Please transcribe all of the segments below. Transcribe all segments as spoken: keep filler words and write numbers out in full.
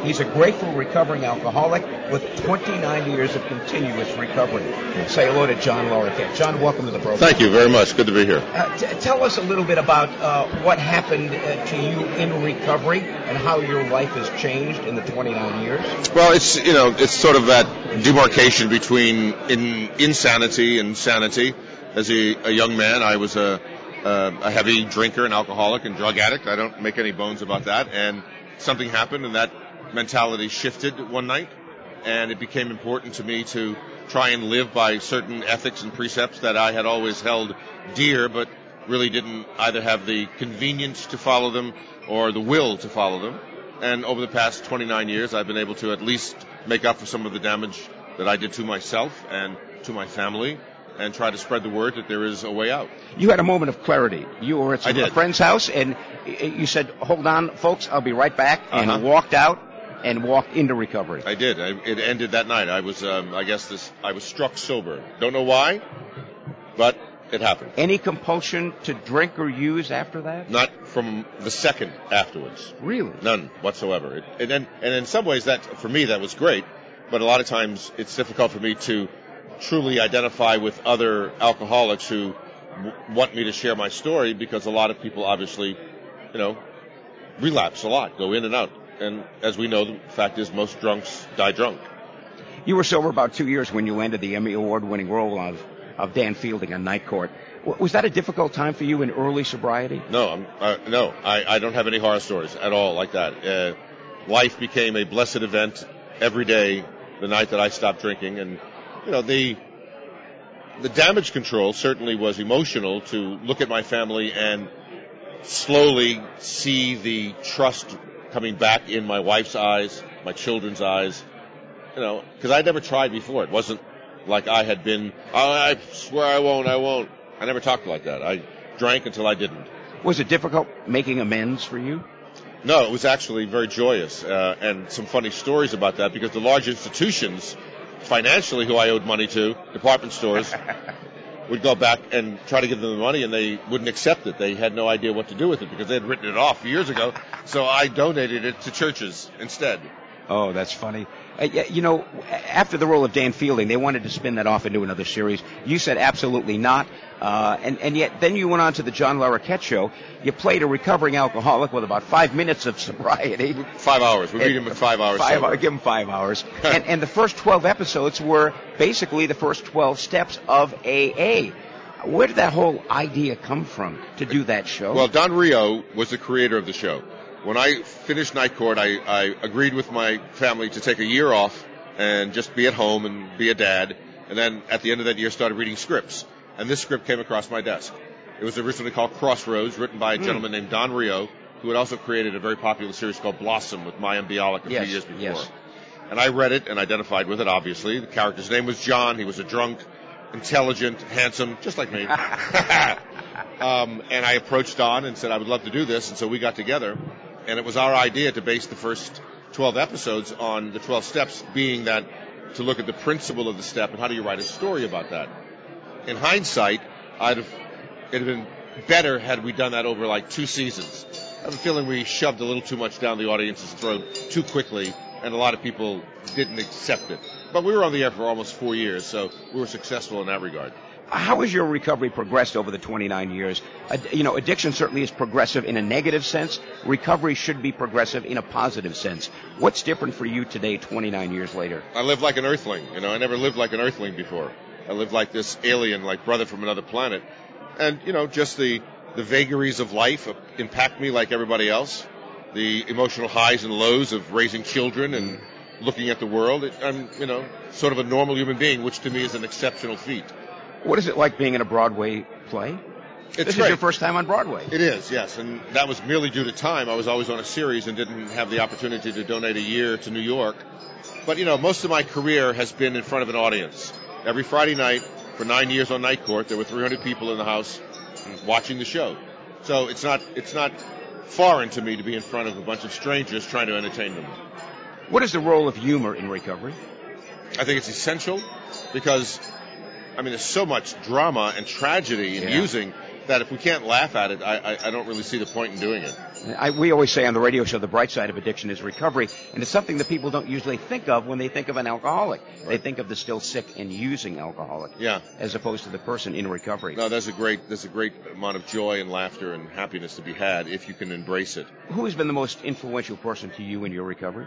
He's a grateful recovering alcoholic with twenty-nine years of continuous recovery. Say hello to John Larroquette. John, welcome to the program. Thank you very much. Good to be here. Uh, t- tell us a little bit about uh, what happened uh, to you in recovery and how your life has changed in the twenty-nine years. Well, it's, you know, it's sort of that demarcation between in, insanity and sanity. As a, a young man, I was a, a, a heavy drinker and alcoholic and drug addict. I don't make any bones about that. And something happened, and that mentality shifted one night, and it became important to me to try and live by certain ethics and precepts that I had always held dear, but really didn't either have the convenience to follow them or the will to follow them. And over the past twenty-nine years, I've been able to at least make up for some of the damage that I did to myself and to my family, and try to spread the word that there is a way out. You had a moment of clarity. You were at some, a friend's house, and you said, hold on, folks, I'll be right back, and uh-huh. walked out and walked into recovery. I did. I, it ended that night. I was, um, I guess, this. I was struck sober. Don't know why, but it happened. Any compulsion to drink or use after that? Not from the second afterwards. Really? None whatsoever. It, and, then, and in some ways, that for me, that was great, but a lot of times it's difficult for me to truly identify with other alcoholics who w- want me to share my story, because a lot of people obviously, you know, relapse a lot, go in and out. And as we know, the fact is most drunks die drunk. You were sober about two years when you landed the Emmy Award-winning role of, of Dan Fielding on Night Court. W- was that a difficult time for you in early sobriety? No, I'm, uh, no, I, I don't have any horror stories at all like that. Uh, life became a blessed event every day the night that I stopped drinking, and you know, the the damage control certainly was emotional, to look at my family and slowly see the trust coming back in my wife's eyes, my children's eyes, you know, because I'd never tried before. It wasn't like I had been, oh, I swear I won't, I won't. I never talked like that. I drank until I didn't. Was it difficult making amends for you? No, it was actually very joyous, uh, and some funny stories about that, because the large institutions financially who I owed money to, department stores, would go back and try to give them the money, and they wouldn't accept it. They had no idea what to do with it because they had written it off years ago. So I donated it to churches instead. Oh, that's funny. Uh, you know, after the role of Dan Fielding, they wanted to spin that off into another series. You said absolutely not. Uh, and, and yet then you went on to the John Larroquette Show. You played a recovering alcoholic with about five minutes of sobriety. Five hours. We beat him in five hours. Five hours. Give him five hours. and, and the first twelve episodes were basically the first twelve steps of A A. Where did that whole idea come from to do that show? Well, Don Rio was the creator of the show. When I finished Night Court, I, I agreed with my family to take a year off and just be at home and be a dad. And then at the end of that year, started reading scripts. And this script came across my desk. It was originally called Crossroads, written by a mm. gentleman named Don Rio, who had also created a very popular series called Blossom with Mayim Bialik a yes, few years before. Yes. And I read it and identified with it, obviously. The character's name was John. He was a drunk, intelligent, handsome, just like me. um, and I approached Don and said I would love to do this. And so we got together. And it was our idea to base the first twelve episodes on the twelve steps, being that to look at the principle of the step and how do you write a story about that. In hindsight, I'd have, it'd have been better had we done that over like two seasons. I have a feeling we shoved a little too much down the audience's throat too quickly, and a lot of people didn't accept it. But we were on the air for almost four years, so we were successful in that regard. How has your recovery progressed over the twenty-nine years? Uh, you know, addiction certainly is progressive in a negative sense. Recovery should be progressive in a positive sense. What's different for you today, twenty-nine years later? I live like an earthling. You know, I never lived like an earthling before. I lived like this alien, like brother from another planet. And, you know, just the, the vagaries of life impact me like everybody else. The emotional highs and lows of raising children and looking at the world. It, I'm, you know, sort of a normal human being, which to me is an exceptional feat. What is it like being in a Broadway play? It's this great. is your first time on Broadway. It is, yes, and that was merely due to time. I was always on a series and didn't have the opportunity to donate a year to New York. But, you know, most of my career has been in front of an audience. Every Friday night, for nine years on Night Court, there were three hundred people in the house watching the show. So it's not it's not foreign to me to be in front of a bunch of strangers trying to entertain them. What is the role of humor in recovery? I think it's essential because, I mean, there's so much drama and tragedy in yeah. using that if we can't laugh at it, I, I, I don't really see the point in doing it. I, we always say on the radio show the bright side of addiction is recovery, and it's something that people don't usually think of when they think of an alcoholic. Right. They think of the still sick and using alcoholic, yeah, as opposed to the person in recovery. No, there's a great there's a great amount of joy and laughter and happiness to be had if you can embrace it. Who has been the most influential person to you in your recovery?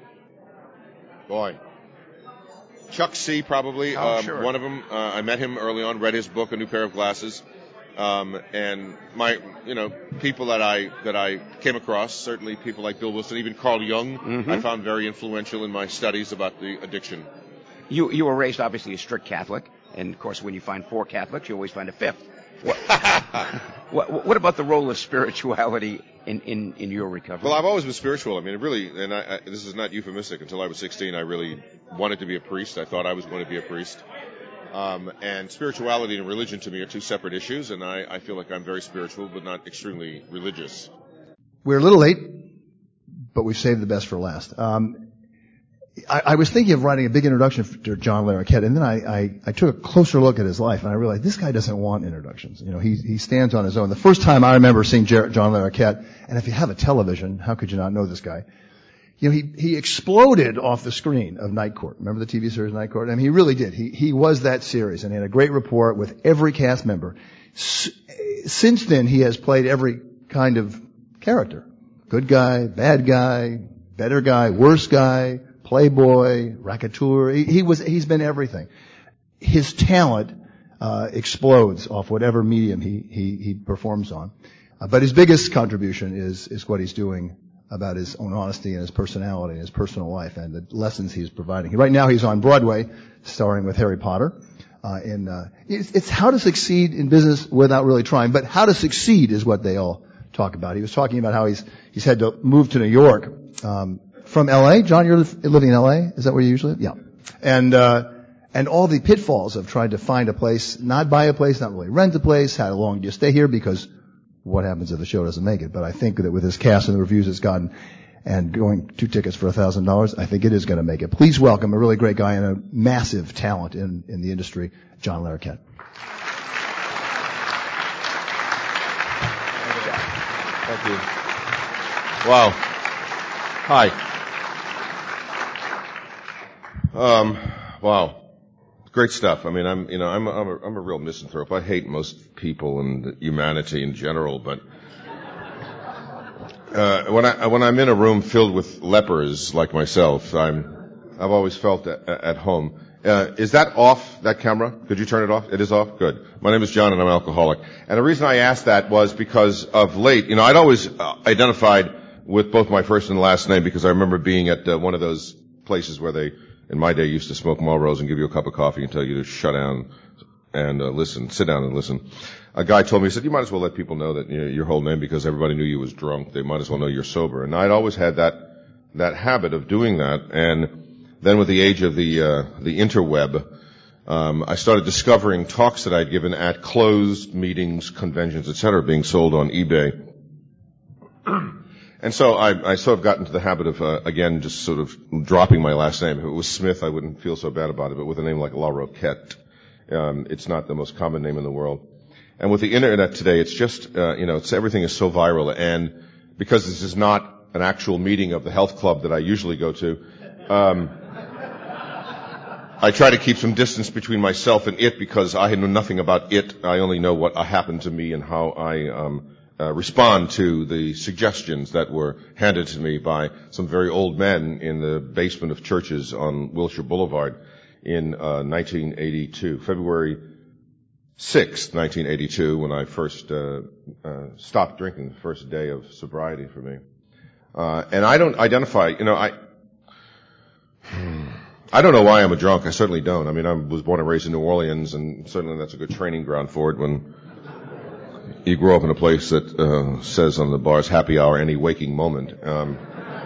Boy. Chuck C. probably, oh, um, sure. one of them. Uh, I met him early on, read his book, A New Pair of Glasses. Um, and my, you know, people that I that I came across, certainly people like Bill Wilson, even Carl Jung, mm-hmm. I found very influential in my studies about the addiction. You you were raised obviously a strict Catholic, and of course when you find four Catholics, you always find a fifth. What, what, what about the role of spirituality in, in, in your recovery? Well, I've always been spiritual. I mean, it really, and I, I, this is not euphemistic. Until I was sixteen, I really wanted to be a priest. I thought I was going to be a priest. Um, and spirituality and religion to me are two separate issues, and I, I feel like I'm very spiritual, but not extremely religious. We're a little late, but we've saved the best for last. Um, I, I was thinking of writing a big introduction to John Larroquette, and then I, I, I took a closer look at his life, and I realized this guy doesn't want introductions. You know, he, he stands on his own. The first time I remember seeing Jer- John Larroquette, and if you have a television, how could you not know this guy? You know, he, he exploded off the screen of Night Court. Remember the T V series Night Court? I mean, he really did. He, he was that series, and he had a great rapport with every cast member. S- since then, he has played every kind of character. Good guy, bad guy, better guy, worse guy, playboy, racketeur. He, he was, he's been everything. His talent, uh, explodes off whatever medium he, he, he performs on. Uh, but his biggest contribution is, is what he's doing about his own honesty and his personality and his personal life and the lessons he's providing. Right now he's on Broadway, starring with Harry Potter. Uh, in, uh, it's, it's how to succeed in business without really trying, but how to succeed is what they all talk about. He was talking about how he's, he's had to move to New York, um, from L A. John, you're living in L A? Is that where you usually live? Yeah. And, uh, and all the pitfalls of trying to find a place, not buy a place, not really rent a place, how long do you stay here, because what happens if the show doesn't make it? But I think that with his cast and the reviews it's gotten, and going two tickets for a thousand dollars, I think it is going to make it. Please welcome a really great guy and a massive talent in, in the industry, John Larroquette. Thank you. Wow. Hi. Um, wow. Great stuff. I mean, I'm, you know, I'm, a, I'm, a, I'm a real misanthrope. I hate most people and humanity in general, but uh, when I when I'm in a room filled with lepers like myself, I'm I've always felt at, at home. Uh, is that off? That camera? Could you turn it off? It is off. Good. My name is John, and I'm an alcoholic. And the reason I asked that was because of late. You know, I'd always uh, identified with both my first and last name because I remember being at uh, one of those places where they, in my day, used to smoke Marlboros and give you a cup of coffee and tell you to shut down and uh, listen, sit down and listen. A guy told me, he said, you might as well let people know that, you know, your whole name because everybody knew you was drunk. They might as well know you're sober. And I'd always had that that habit of doing that. And then with the age of the uh, the interweb, um, I started discovering talks that I'd given at closed meetings, conventions, et cetera, being sold on eBay. And so I, I sort of got into the habit of, uh, again, just sort of dropping my last name. If it was Smith, I wouldn't feel so bad about it, but with a name like Larroquette, um, it's not the most common name in the world. And with the internet today, it's just, uh, you know, it's, everything is so viral. And because this is not an actual meeting of the health club that I usually go to, um, I try to keep some distance between myself and it because I know nothing about it. I only know what happened to me and how I, um, Uh, respond to the suggestions that were handed to me by some very old men in the basement of churches on Wilshire Boulevard in uh, nineteen eighty-two, February sixth, nineteen eighty-two, when I first uh, uh, stopped drinking, the first day of sobriety for me. Uh, and I don't identify, you know, I I don't know why I'm a drunk. I certainly don't. I mean, I was born and raised in New Orleans, and certainly that's a good training ground for it when you grow up in a place that uh, says on the bars, happy hour, any waking moment. Um,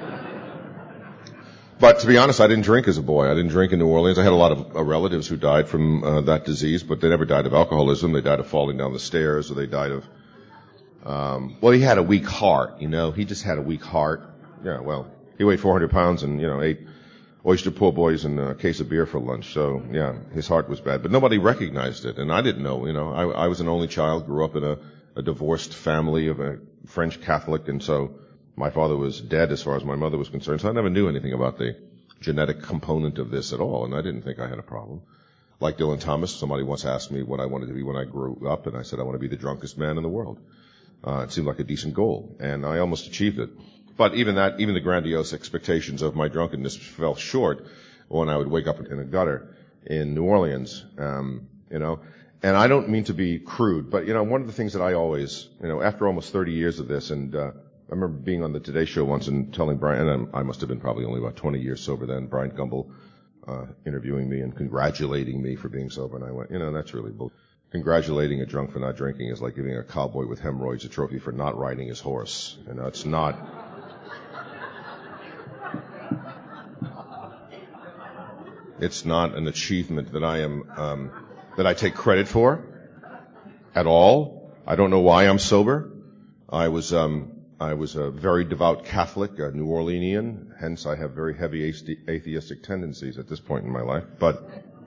but to be honest, I didn't drink as a boy. I didn't drink in New Orleans. I had a lot of uh, relatives who died from uh, that disease, but they never died of alcoholism. They died of falling down the stairs, or they died of, um, well, he had a weak heart, you know. He just had a weak heart. Yeah, well, he weighed four hundred pounds and, you know, ate oyster po' boys and a case of beer for lunch. So, yeah, his heart was bad. But nobody recognized it, and I didn't know. You know, I, I was an only child, grew up in a, a divorced family of a French Catholic, and so my father was dead as far as my mother was concerned, so I never knew anything about the genetic component of this at all, and I didn't think I had a problem. Like Dylan Thomas, somebody once asked me what I wanted to be when I grew up, and I said I want to be the drunkest man in the world. Uh, it seemed like a decent goal, and I almost achieved it. But even that, even the grandiose expectations of my drunkenness fell short when I would wake up in a gutter in New Orleans, um, you know. And I don't mean to be crude, but, you know, one of the things that I always, you know, after almost thirty years of this, and uh, I remember being on the Today Show once and telling Brian, and I must have been probably only about twenty years sober then, Brian Gumbel uh, interviewing me and congratulating me for being sober, and I went, you know, that's really bull. Congratulating a drunk for not drinking is like giving a cowboy with hemorrhoids a trophy for not riding his horse. You know, it's not. It's not an achievement that I am, um, that I take credit for at all. I don't know why I'm sober. I was, um, I was a very devout Catholic, a New Orleanian, hence I have very heavy atheistic tendencies at this point in my life. But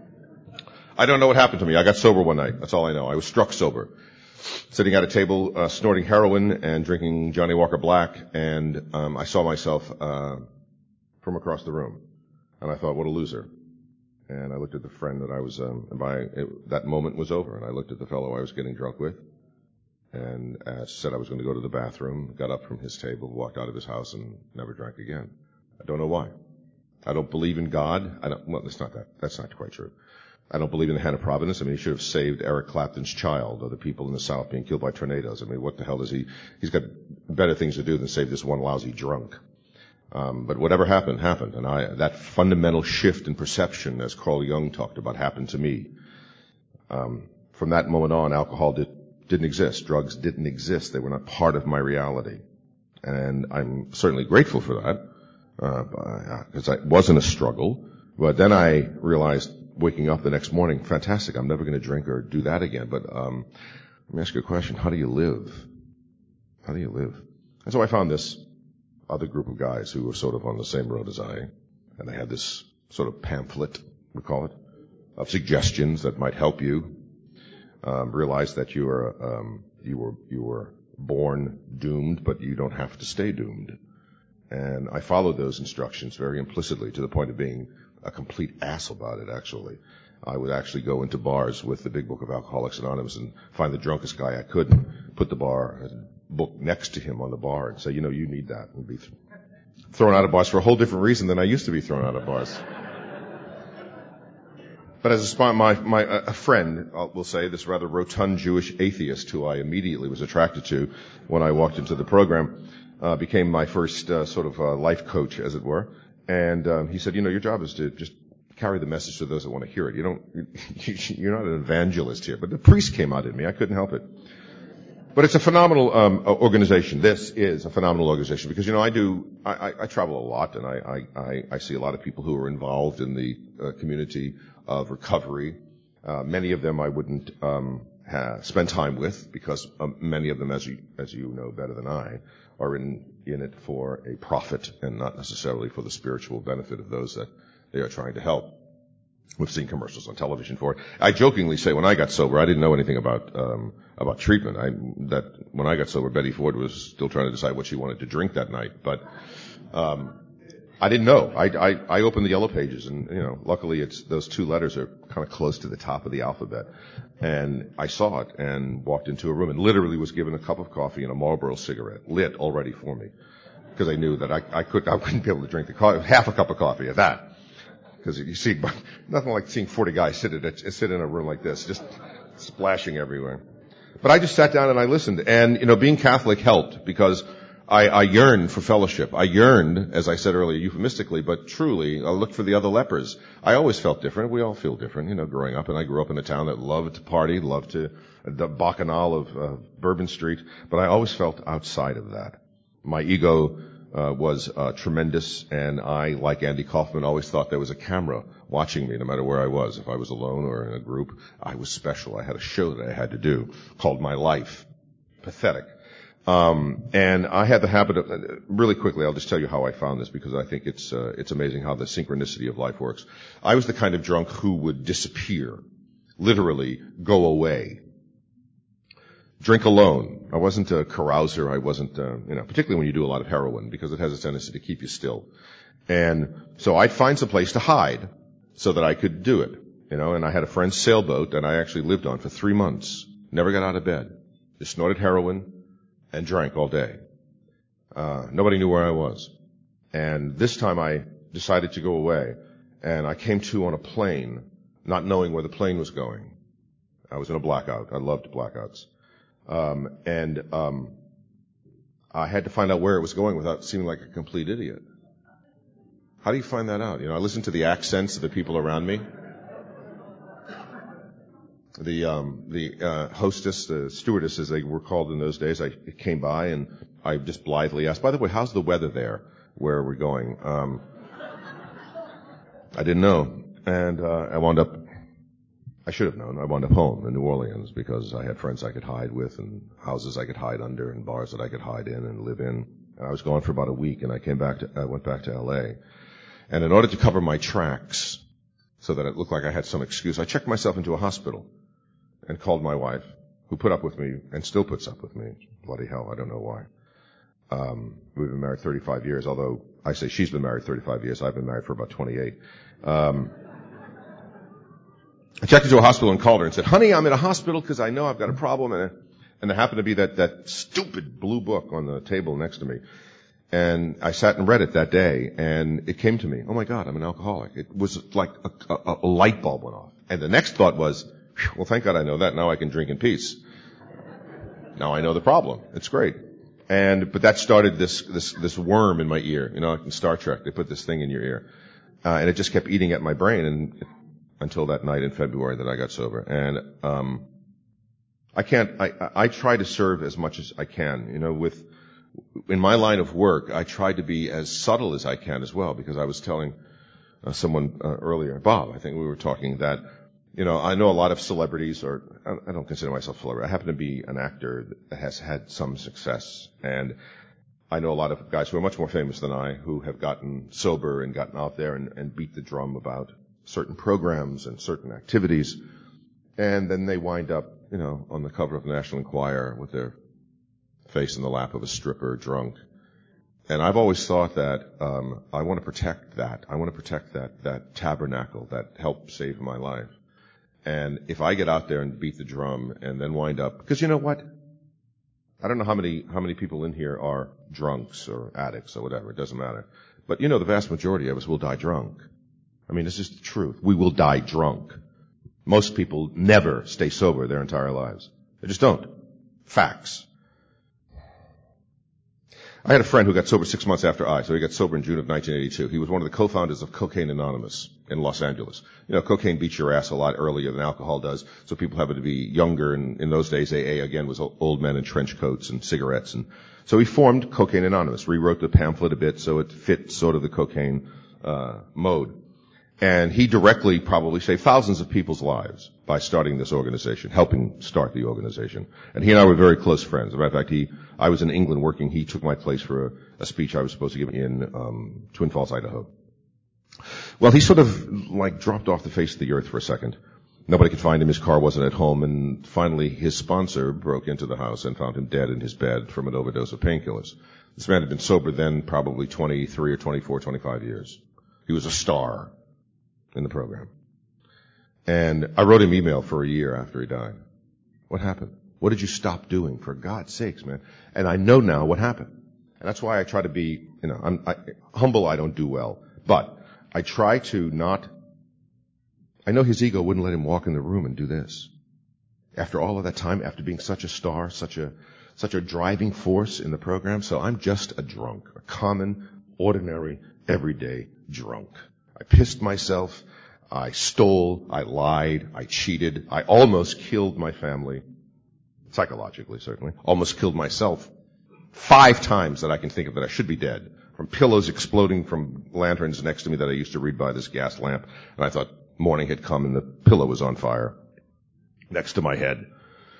I don't know what happened to me. I got sober one night. That's all I know. I was struck sober, sitting at a table, uh, snorting heroin and drinking Johnny Walker Black, and um, I saw myself uh, from across the room, and I thought, what a loser. And I looked at the friend that I was, um, and by it, that moment was over, and I looked at the fellow I was getting drunk with, and uh, said I was going to go to the bathroom, got up from his table, walked out of his house, and never drank again. I don't know why. I don't believe in God. I don't. Well, that's not that. That's not quite true. I don't believe in the hand of providence. I mean, he should have saved Eric Clapton's child or the people in the South being killed by tornadoes. I mean, what the hell does he? He's got better things to do than save this one lousy drunk. Um, but whatever happened, happened. And I, that fundamental shift in perception, as Carl Jung talked about, happened to me. Um, from that moment on, alcohol did, didn't exist. Drugs didn't exist. They were not part of my reality. And I'm certainly grateful for that, because uh, it wasn't a struggle. But then I realized, waking up the next morning, fantastic, I'm never going to drink or do that again. But um, let me ask you a question. How do you live? How do you live? And so I found this other group of guys who were sort of on the same road as I, and they had this sort of pamphlet, we call it, of suggestions that might help you um, realize that you are um, you were you were born doomed, but you don't have to stay doomed. And I followed those instructions very implicitly, to the point of being a complete ass about it, actually. I would actually go into bars with the Big Book of Alcoholics Anonymous and find the drunkest guy I could and put the bar book next to him on the bar and say, you know, you need that, and be th- thrown out of bars for a whole different reason than I used to be thrown out of bars. But as a, spot, my, my, a friend, we'll say, this rather rotund Jewish atheist who I immediately was attracted to when I walked into the program, uh, became my first uh, sort of uh, life coach, as it were. And um, he said, you know, your job is to just carry the message to those that want to hear it. You don't, you're not an evangelist here. But the priest came out in me. I couldn't help it. But it's a phenomenal um, organization. This is a phenomenal organization because, you know, I do, I, I, I travel a lot, and I, I, I see a lot of people who are involved in the uh, community of recovery. Uh, many of them I wouldn't um, have, spend time with because um, many of them, as you, as you know better than I, are in, in it for a profit and not necessarily for the spiritual benefit of those that they are trying to help. We've seen commercials on television for it. I jokingly say when I got sober, I didn't know anything about um about treatment. I that when I got sober, Betty Ford was still trying to decide what she wanted to drink that night. But um I didn't know. I, I, I opened the Yellow Pages, and, you know, luckily it's, those two letters are kind of close to the top of the alphabet. And I saw it and walked into a room and literally was given a cup of coffee and a Marlboro cigarette, lit already for me. Because I knew that I, I could, I wouldn't be able to drink the coffee, half a cup of coffee at that. Because you see, nothing like seeing forty guys sit at a, sit in a room like this, just splashing everywhere. But I just sat down and I listened. And, you know, being Catholic helped because I, I yearned for fellowship. I yearned, as I said earlier, euphemistically, but truly, I looked for the other lepers. I always felt different. We all feel different, you know, growing up. And I grew up in a town that loved to party, loved to, the bacchanal of uh, Bourbon Street. But I always felt outside of that. My ego uh, was uh, tremendous, and I, like Andy Kaufman, always thought there was a camera watching me no matter where I was. If I was alone or in a group, I was special. I had a show that I had to do called My Life. Pathetic. Um, and I had the habit of, really quickly, I'll just tell you how I found this because I think it's, uh, it's amazing how the synchronicity of life works. I was the kind of drunk who would disappear, literally go away. Drink alone. I wasn't a carouser. I wasn't, uh, you know, particularly when you do a lot of heroin because it has a tendency to keep you still. And so I'd find some place to hide so that I could do it, you know, and I had a friend's sailboat that I actually lived on for three months. Never got out of bed. Just snorted heroin and drank all day. Uh, nobody knew where I was. And this time I decided to go away, and I came to on a plane, not knowing where the plane was going. I was in a blackout. I loved blackouts. Um, and um, I had to find out where it was going without seeming like a complete idiot. How do you find that out? You know, I listened to the accents of the people around me. The um, the uh, hostess, the stewardess, as they were called in those days, I came by and I just blithely asked, by the way, how's the weather there where we're going? Um, I didn't know. And uh, I wound up, I should have known, I wound up home in New Orleans because I had friends I could hide with and houses I could hide under and bars that I could hide in and live in. And I was gone for about a week, and I came back to, I went back to L A. And in order to cover my tracks so that it looked like I had some excuse, I checked myself into a hospital and called my wife, who put up with me and still puts up with me. Bloody hell, I don't know why. Um, we've been married thirty-five years, although I say she's been married thirty-five years. I've been married for about twenty-eight. Um, I checked into a hospital and called her and said, honey, I'm in a hospital because I know I've got a problem. And, and there happened to be that, that stupid blue book on the table next to me. And I sat and read it that day, and it came to me, oh my God, I'm an alcoholic. It was like a, a, a light bulb went off. And the next thought was, well, thank God I know that. Now I can drink in peace. Now I know the problem. It's great. And, but that started this, this, this worm in my ear. You know, like in Star Trek, they put this thing in your ear. Uh, and it just kept eating at my brain and it, until that night in February that I got sober. And, um, I can't, I, I try to serve as much as I can. You know, with, in my line of work, I try to be as subtle as I can as well, because I was telling uh, someone uh, earlier, Bob, I think we were talking that, you know, I know a lot of celebrities, or I don't consider myself a celebrity. I happen to be an actor that has had some success. And I know a lot of guys who are much more famous than I who have gotten sober and gotten out there and, and beat the drum about certain programs and certain activities. And then they wind up, you know, on the cover of the National Enquirer with their face in the lap of a stripper drunk. And I've always thought that um, I want to protect that. I want to protect that, that tabernacle that helped save my life. And if I get out there and beat the drum and then wind up, because you know what? I don't know how many, how many people in here are drunks or addicts or whatever. It doesn't matter. But you know, the vast majority of us will die drunk. I mean, it's just the truth. We will die drunk. Most people never stay sober their entire lives. They just don't. Facts. I had a friend who got sober six months after I, so he got sober in June of nineteen eighty-two. He was one of the co-founders of Cocaine Anonymous in Los Angeles. You know, cocaine beats your ass a lot earlier than alcohol does, so people happen to be younger, and in those days, A A, again, was old men in trench coats and cigarettes. And so he formed Cocaine Anonymous, rewrote the pamphlet a bit so it fit sort of the cocaine uh mode. And he directly probably saved thousands of people's lives by starting this organization, helping start the organization. And he and I were very close friends. As a matter of fact, he, I was in England working. He took my place for a, a speech I was supposed to give in um, Twin Falls, Idaho. Well, he sort of like dropped off the face of the earth for a second. Nobody could find him. His car wasn't at home. And finally, his sponsor broke into the house and found him dead in his bed from an overdose of painkillers. This man had been sober then probably twenty-three or twenty-four, twenty-five years. He was a star in the program. And I wrote him email for a year after he died. What happened? What did you stop doing? For God's sakes, man. And I know now what happened. And that's why I try to be, you know, I'm I, humble. I don't do well, but I try to not, I know his ego wouldn't let him walk in the room and do this. After all of that time, after being such a star, such a, such a driving force in the program. So I'm just a drunk, a common, ordinary, everyday drunk. I pissed myself, I stole, I lied, I cheated, I almost killed my family, psychologically certainly, almost killed myself five times that I can think of that I should be dead, from pillows exploding from lanterns next to me that I used to read by this gas lamp, and I thought morning had come and the pillow was on fire next to my head.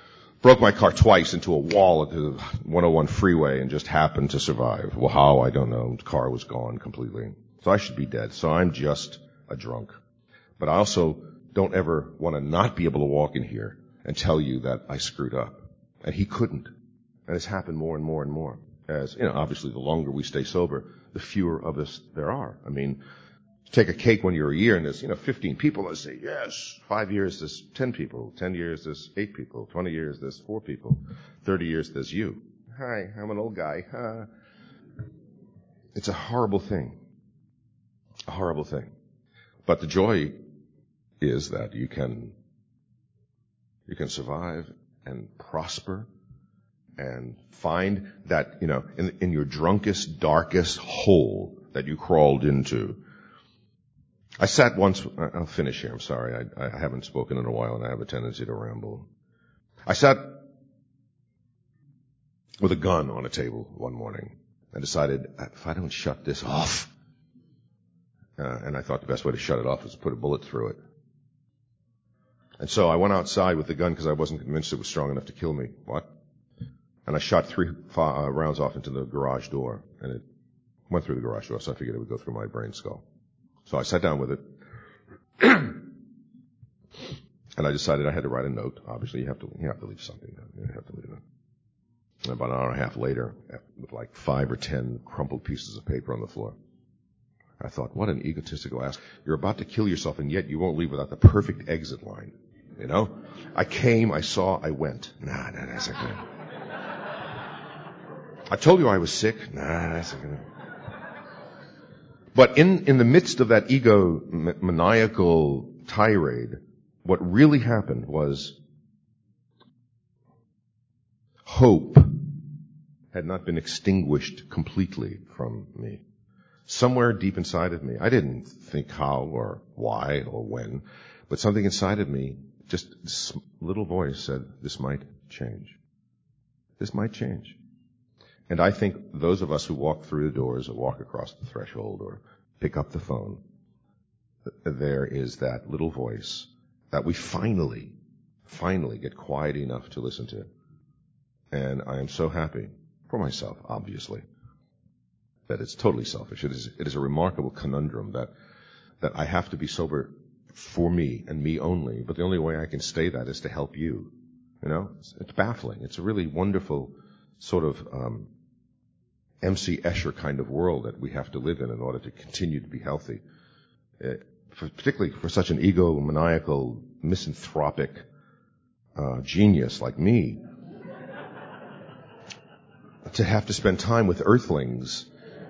broke my car twice into a wall at the one oh one freeway and just happened to survive. Well, how? I don't know. The car was gone completely. So I should be dead. So I'm just a drunk. But I also don't ever want to not be able to walk in here and tell you that I screwed up. And he couldn't. And it's happened more and more and more. As, you know, obviously the longer we stay sober, the fewer of us there are. I mean, take a cake when you're a year and there's, you know, fifteen people that say, yes. Five years, there's ten people. Ten years, there's eight people. Twenty years, there's four people. Thirty years, there's you. Hi, I'm an old guy. Uh, it's a horrible thing. A horrible thing. But the joy is that you can, you can survive and prosper and find that, you know, in, in your drunkest, darkest hole that you crawled into. I sat once, I'll finish here, I'm sorry, I, I haven't spoken in a while and I have a tendency to ramble. I sat with a gun on a table one morning and decided, if I don't shut this off, uh, and I thought the best way to shut it off was to put a bullet through it. And so I went outside with the gun because I wasn't convinced it was strong enough to kill me. What? And I shot three uh, rounds off into the garage door, and it went through the garage door, so I figured it would go through my brain skull. So I sat down with it, and I decided I had to write a note. Obviously, you have to you have to leave something. You have to leave it. And about an hour and a half later, with like five or ten crumpled pieces of paper on the floor, I thought, what an egotistical ass. You're about to kill yourself, and yet you won't leave without the perfect exit line. You know? I came, I saw, I went. Nah, nah, that's not good. I told you I was sick. Nah, that's not good. But in, in the midst of that ego maniacal tirade, what really happened was hope had not been extinguished completely from me. Somewhere deep inside of me, I didn't think how or why or when, but something inside of me, just this little voice said, this might change. This might change. And I think those of us who walk through the doors or walk across the threshold or pick up the phone, there is that little voice that we finally, finally get quiet enough to listen to. And I am so happy for myself, obviously, that it's totally selfish. It is, it is a remarkable conundrum that, that I have to be sober for me and me only, but the only way I can stay that is to help you. You know, it's, it's baffling. It's a really wonderful sort of, um, M C Escher kind of world that we have to live in in order to continue to be healthy. Uh, for, particularly for such an egomaniacal, misanthropic, uh, genius like me, to have to spend time with earthlings.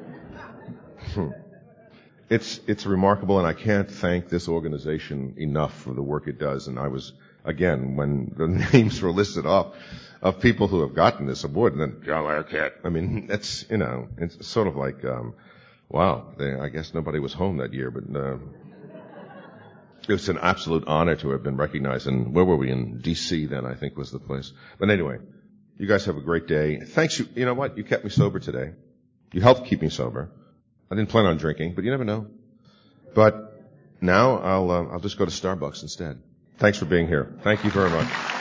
It's, it's remarkable, and I can't thank this organization enough for the work it does. And I was, again, when the names were listed off of people who have gotten this award, and then John Larroquette, I mean, it's, you know, it's sort of like, um, wow, they, I guess nobody was home that year, but, uh, it was an absolute honor to have been recognized. And where were we? In D C then, I think was the place. But anyway, you guys have a great day. Thanks. You, you know what? You kept me sober today. You helped keep me sober. I didn't plan on drinking, but you never know. But now I'll, uh, I'll just go to Starbucks instead. Thanks for being here. Thank you very much.